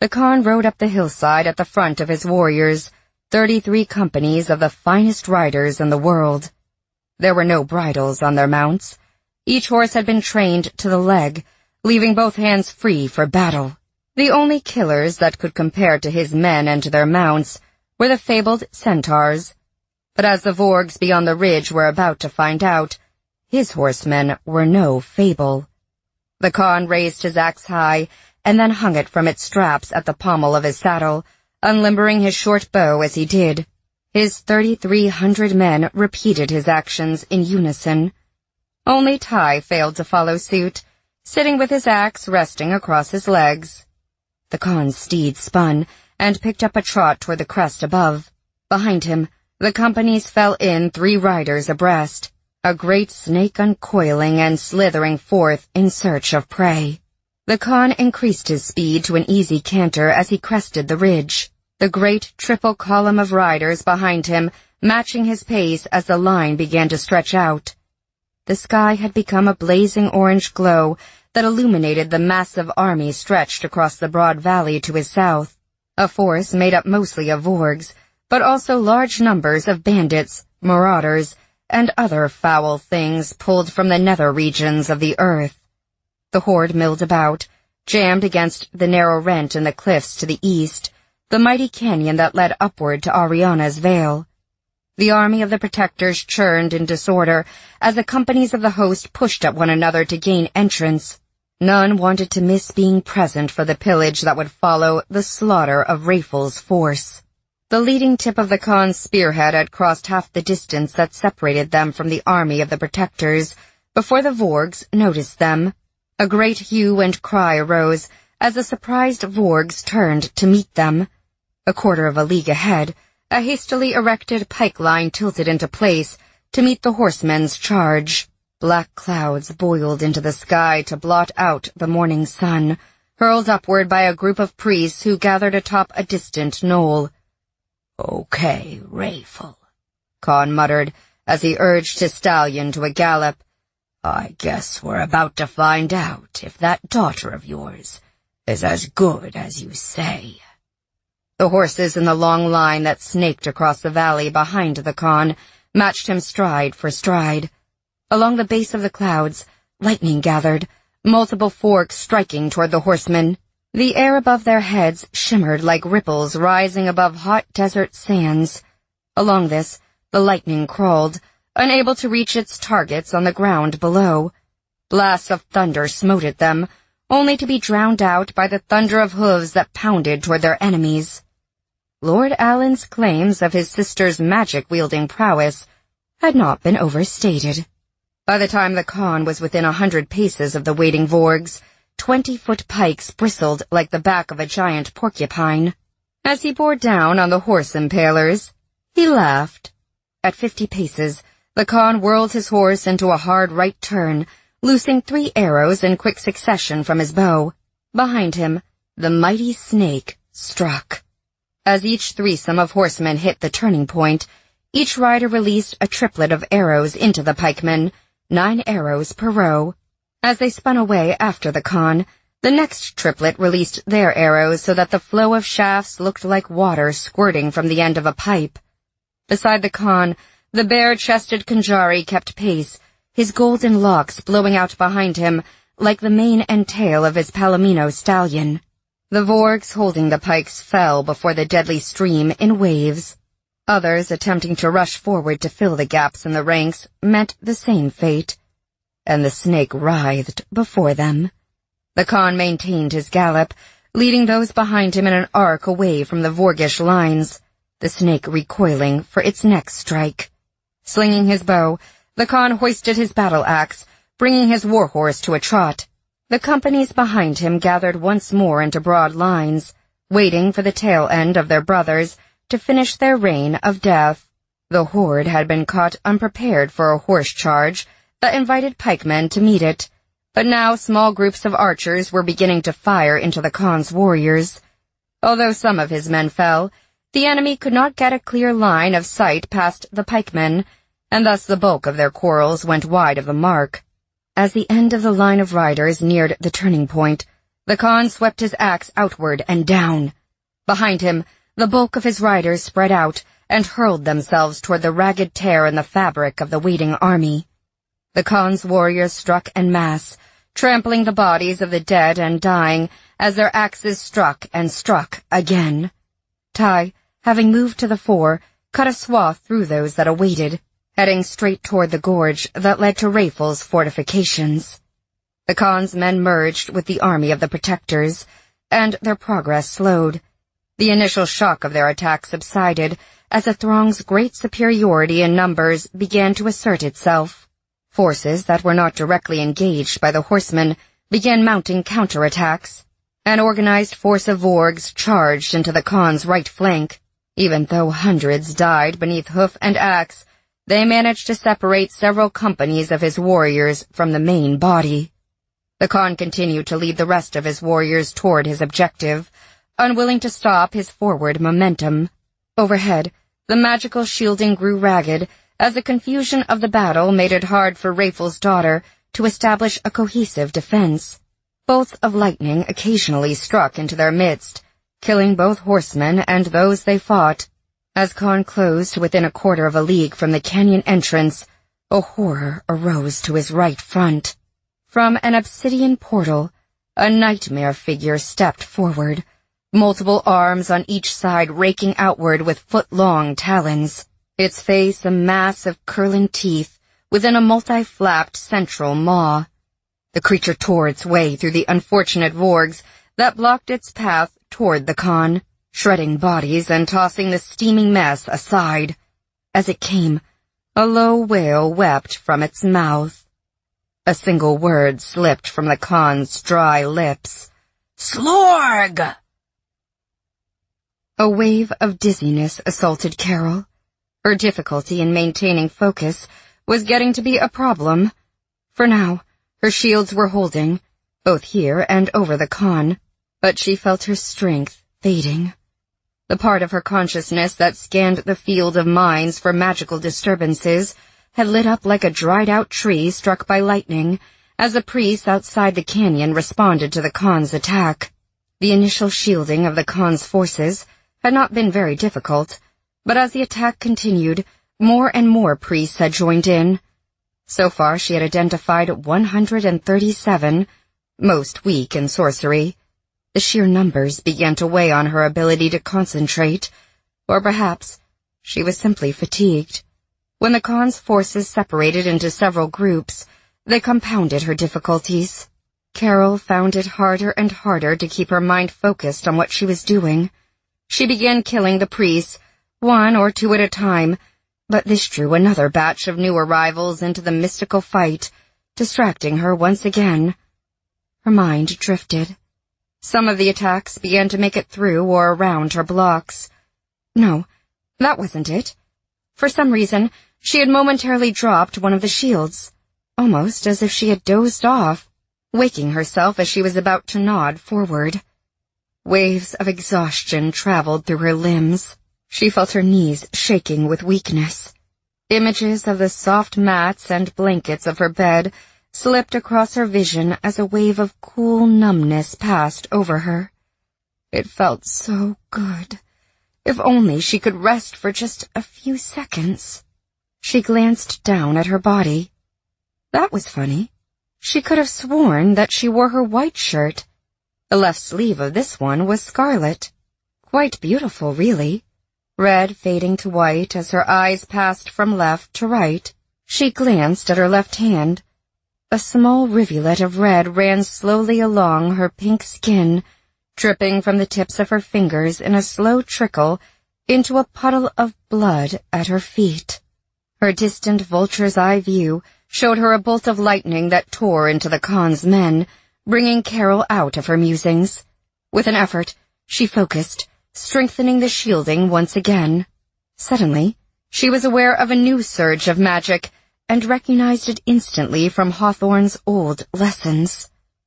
The Khan rode up the hillside at the front of his warriors, thirty-three companies of the finest riders in the world. There were no bridles on their mounts. Each horse had been trained to the leg, leaving both hands free for battle. The only killers that could compare to his men and to their mounts were the fabled centaurs. But as the Vorgs beyond the ridge were about to find out, his horsemen were no fable. The Khan raised his axe high, and then hung it from its straps at the pommel of his saddle, unlimbering his short bow as he did. His thirty-three hundred men repeated his actions in unison. Only Tai failed to follow suit, sitting with his axe resting across his legs. The Khan's steed spun, and picked up a trot toward the crest above. Behind him, the companies fell in three riders abreast, a great snake uncoiling and slithering forth in search of prey. The Khan increased his speed to an easy canter as he crested the ridge, the great triple column of riders behind him matching his pace as the line began to stretch out. The sky had become a blazing orange glow that illuminated the massive army stretched across the broad valley to his south, a force made up mostly of Vorgs, but also large numbers of bandits, marauders, and other foul things pulled from the nether regions of the earth. The horde milled about, jammed against the narrow rent in the cliffs to the east, the mighty canyon that led upward to Ariana's Vale. The army of the protectors churned in disorder as the companies of the host pushed at one another to gain entrance. None wanted to miss being present for the pillage that would follow the slaughter of Rafel's force. The leading tip of the Khan's spearhead had crossed half the distance that separated them from the army of the protectors before the Vorgs noticed them. A great hue and cry arose as the surprised Vorgs turned to meet them. A quarter of a league ahead, a hastily erected pike line tilted into place to meet the horsemen's charge. Black clouds boiled into the sky to blot out the morning sun, hurled upward by a group of priests who gathered atop a distant knoll. "Okay, Rafel," Khan muttered as he urged his stallion to a gallop. "I guess we're about to find out if that daughter of yours is as good as you say." The horses in the long line that snaked across the valley behind the Khan matched him stride for stride. Along the base of the clouds, lightning gathered, multiple forks striking toward the horsemen. The air above their heads shimmered like ripples rising above hot desert sands. Along this, the lightning crawled, unable to reach its targets on the ground below. Blasts of thunder smote at them, only to be drowned out by the thunder of hooves that pounded toward their enemies. Lord Alan's claims of his sister's magic-wielding prowess had not been overstated. By the time the Khan was within a hundred paces of the waiting Vorgs, twenty-foot pikes bristled like the back of a giant porcupine. As he bore down on the horse impalers, he laughed. At fifty paces, the Khan whirled his horse into a hard right turn, loosing three arrows in quick succession from his bow. Behind him, the mighty snake struck. As each threesome of horsemen hit the turning point, each rider released a triplet of arrows into the pikemen, nine arrows per row. As they spun away after the Khan, the next triplet released their arrows so that the flow of shafts looked like water squirting from the end of a pipe. Beside the Khan, the bare-chested Kanjari kept pace, his golden locks blowing out behind him like the mane and tail of his Palomino stallion. The Vorgs holding the pikes fell before the deadly stream in waves. Others, attempting to rush forward to fill the gaps in the ranks, met the same fate, and the snake writhed before them. The Khan maintained his gallop, leading those behind him in an arc away from the Vorgish lines, the snake recoiling for its next strike. Slinging his bow, the Khan hoisted his battle-axe, bringing his war-horse to a trot. The companies behind him gathered once more into broad lines, waiting for the tail end of their brothers to finish their reign of death. The horde had been caught unprepared for a horse charge that invited pikemen to meet it, but now small groups of archers were beginning to fire into the Khan's warriors. Although some of his men fell, the enemy could not get a clear line of sight past the pikemen, and thus the bulk of their quarrels went wide of the mark. As the end of the line of riders neared the turning point, The Khan swept his axe outward and down. Behind him, the bulk of his riders spread out and hurled themselves toward the ragged tear in the fabric of the waiting army. The Khan's warriors struck en masse, trampling the bodies of the dead and dying as their axes struck and struck again. Tai, having moved to the fore, cut a swath through those that awaited, heading straight toward the gorge that led to Rafel's fortifications. The Khan's men merged with the army of the Protectors, and their progress slowed. The initial shock of their attack subsided as the throng's great superiority in numbers began to assert itself. Forces that were not directly engaged by the horsemen began mounting counterattacks. An organized force of Vorgs charged into the Khan's right flank. Even though hundreds died beneath hoof and axe, they managed to separate several companies of his warriors from the main body. The Khan continued to lead the rest of his warriors toward his objective, unwilling to stop his forward momentum. Overhead, the magical shielding grew ragged as the confusion of the battle made it hard for Rafel's daughter to establish a cohesive defense. Bolts of lightning occasionally struck into their midst, killing both horsemen and those they fought. As Khan closed within a quarter of a league from the canyon entrance, a horror arose to his right front. From an obsidian portal, a nightmare figure stepped forward, multiple arms on each side raking outward with foot-long talons, its face a mass of curling teeth within a multi-flapped central maw. The creature tore its way through the unfortunate Vorgs that blocked its path toward the Khan, shredding bodies and tossing the steaming mess aside. As it came, a low wail wept from its mouth. A single word slipped from the Khan's dry lips. Slorg! A wave of dizziness assaulted Carol. Her difficulty in maintaining focus was getting to be a problem. For now, her shields were holding, both here and over the Khan, but she felt her strength fading. The part of her consciousness that scanned the field of mines for magical disturbances had lit up like a dried-out tree struck by lightning as the priests outside the canyon responded to the Khan's attack. The initial shielding of the Khan's forces had not been very difficult, but as the attack continued, more and more priests had joined in. So far she had identified one hundred thirty-seven, most weak in sorcery. The sheer numbers began to weigh on her ability to concentrate, or perhaps she was simply fatigued. When the Khan's forces separated into several groups, they compounded her difficulties. Carol found it harder and harder to keep her mind focused on what she was doing. She began killing the priests, one or two at a time, but this drew another batch of new arrivals into the mystical fight, distracting her once again. Her mind drifted. Some of the attacks began to make it through or around her blocks. No, that wasn't it. For some reason, she had momentarily dropped one of the shields, almost as if she had dozed off, waking herself as she was about to nod forward. Waves of exhaustion traveled through her limbs. She felt her knees shaking with weakness. Images of the soft mats and blankets of her bed slipped across her vision as a wave of cool numbness passed over her. It felt so good. If only she could rest for just a few seconds. She glanced down at her body. That was funny. She could have sworn that she wore her white shirt. The left sleeve of this one was scarlet. Quite beautiful, really. Red fading to white as her eyes passed from left to right. She glanced at her left hand. A small rivulet of red ran slowly along her pink skin, dripping from the tips of her fingers in a slow trickle into a puddle of blood at her feet. Her distant vulture's eye view showed her a bolt of lightning that tore into the Khan's men, bringing Carol out of her musings. With an effort, she focused, strengthening the shielding once again. Suddenly, she was aware of a new surge of magic, and recognized it instantly from Hawthorne's old lessons.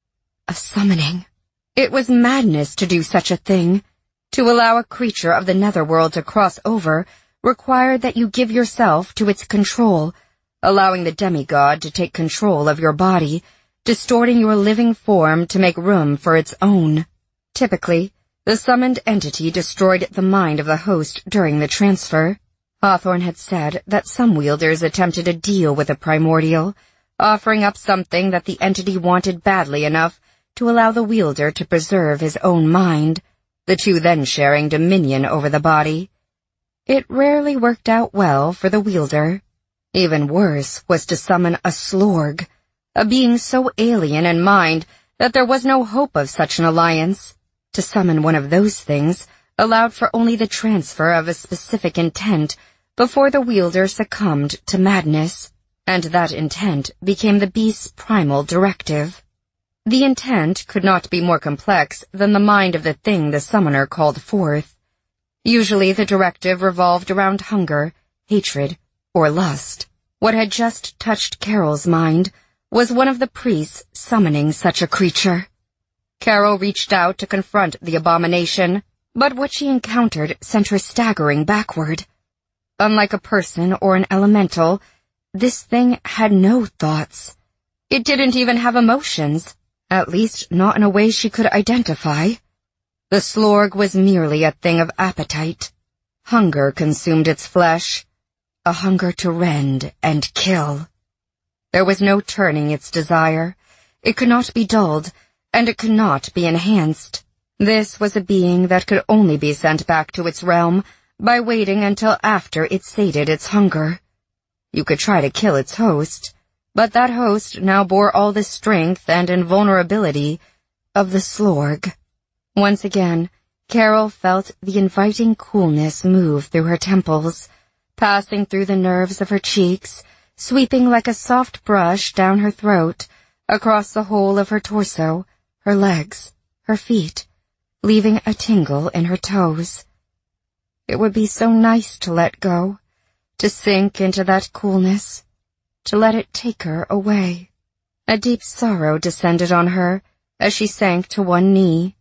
A summoning. It was madness to do such a thing. To allow a creature of the netherworld to cross over required that you give yourself to its control, allowing the demigod to take control of your body, distorting your living form to make room for its own. Typically, the summoned entity destroyed the mind of the host during the transfer. Hawthorne had said that some wielders attempted a deal with the primordial, offering up something that the entity wanted badly enough to allow the wielder to preserve his own mind, the two then sharing dominion over the body. It rarely worked out well for the wielder. Even worse was to summon a slorg, a being so alien in mind that there was no hope of such an alliance. To summon one of those things allowed for only the transfer of a specific intent before the wielder succumbed to madness, and that intent became the beast's primal directive. The intent could not be more complex than the mind of the thing the summoner called forth. Usually the directive revolved around hunger, hatred, or lust. What had just touched Carol's mind was one of the priests summoning such a creature. Carol reached out to confront the abomination, but what she encountered sent her staggering backward. Unlike a person or an elemental, this thing had no thoughts. It didn't even have emotions, at least not in a way she could identify. The slorg was merely a thing of appetite. Hunger consumed its flesh, a hunger to rend and kill. There was no turning its desire. It could not be dulled, and it could not be enhanced. This was a being that could only be sent back to its realm by waiting until after it sated its hunger. You could try to kill its host, but that host now bore all the strength and invulnerability of the slorg. Once again, Carol felt the inviting coolness move through her temples, passing through the nerves of her cheeks, sweeping like a soft brush down her throat, across the whole of her torso, her legs, her feet, leaving a tingle in her toes. It would be so nice to let go, to sink into that coolness, to let it take her away. A deep sorrow descended on her as she sank to one knee.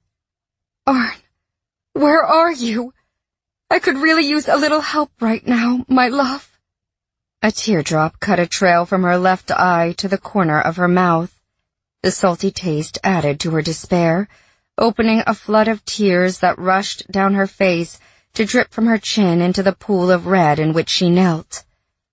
Arn, where are you? I could really use a little help right now, my love. A teardrop cut a trail from her left eye to the corner of her mouth. The salty taste added to her despair, opening a flood of tears that rushed down her face to drip from her chin into the pool of red in which she knelt.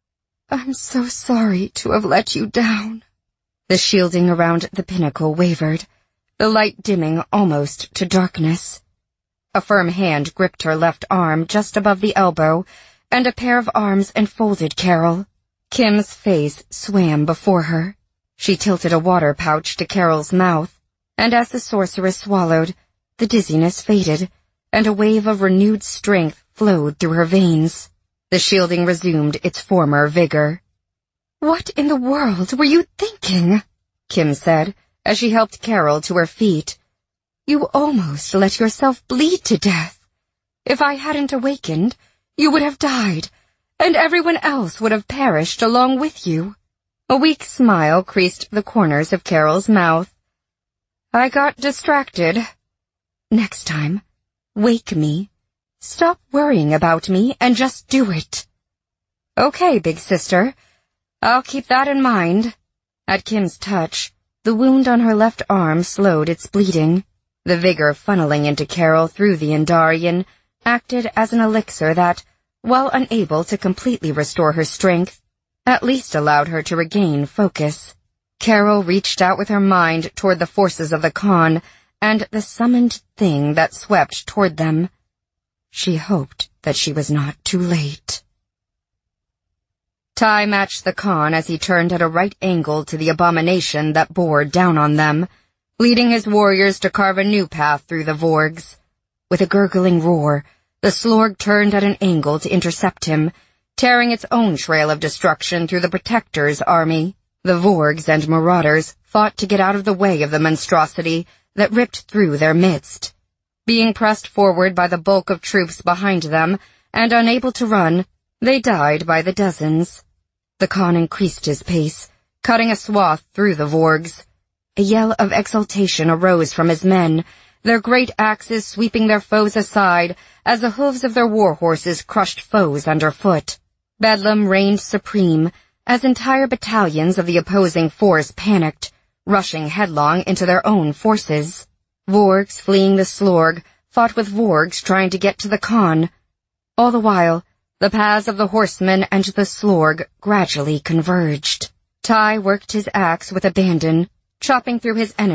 I'm so sorry to have let you down. The shielding around the pinnacle wavered, the light dimming almost to darkness. A firm hand gripped her left arm just above the elbow, and a pair of arms enfolded Carol. Kim's face swam before her. She tilted a water pouch to Carol's mouth, and as the sorceress swallowed, the dizziness faded, and a wave of renewed strength flowed through her veins. The shielding resumed its former vigor. What in the world were you thinking? Kim said, as she helped Carol to her feet. You almost let yourself bleed to death. If I hadn't awakened, you would have died, and everyone else would have perished along with you. A weak smile creased the corners of Carol's mouth. I got distracted. Next time, wake me. Stop worrying about me and just do it. Okay, big sister. I'll keep that in mind. At Kim's touch, the wound on her left arm slowed its bleeding. The vigor funneling into Carol through the Andarian acted as an elixir that, while unable to completely restore her strength, at least allowed her to regain focus. Carol reached out with her mind toward the forces of the Khan and the summoned thing that swept toward them. She hoped that she was not too late. Ty matched the Khan as he turned at a right angle to the abomination that bore down on them, leading his warriors to carve a new path through the Vorgs. With a gurgling roar, the Slorg turned at an angle to intercept him, tearing its own trail of destruction through the Protector's army. The Vorgs and Marauders fought to get out of the way of the monstrosity that ripped through their midst. Being pressed forward by the bulk of troops behind them, and unable to run, they died by the dozens. The Khan increased his pace, cutting a swath through the Vorgs. A yell of exultation arose from his men, their great axes sweeping their foes aside as the hooves of their war horses crushed foes underfoot. Bedlam reigned supreme as entire battalions of the opposing force panicked, rushing headlong into their own forces. Vorgs fleeing the Slorg fought with Vorgs trying to get to the Khan. All the while, the paths of the horsemen and the Slorg gradually converged. Ty worked his axe with abandon, chopping through his enemies.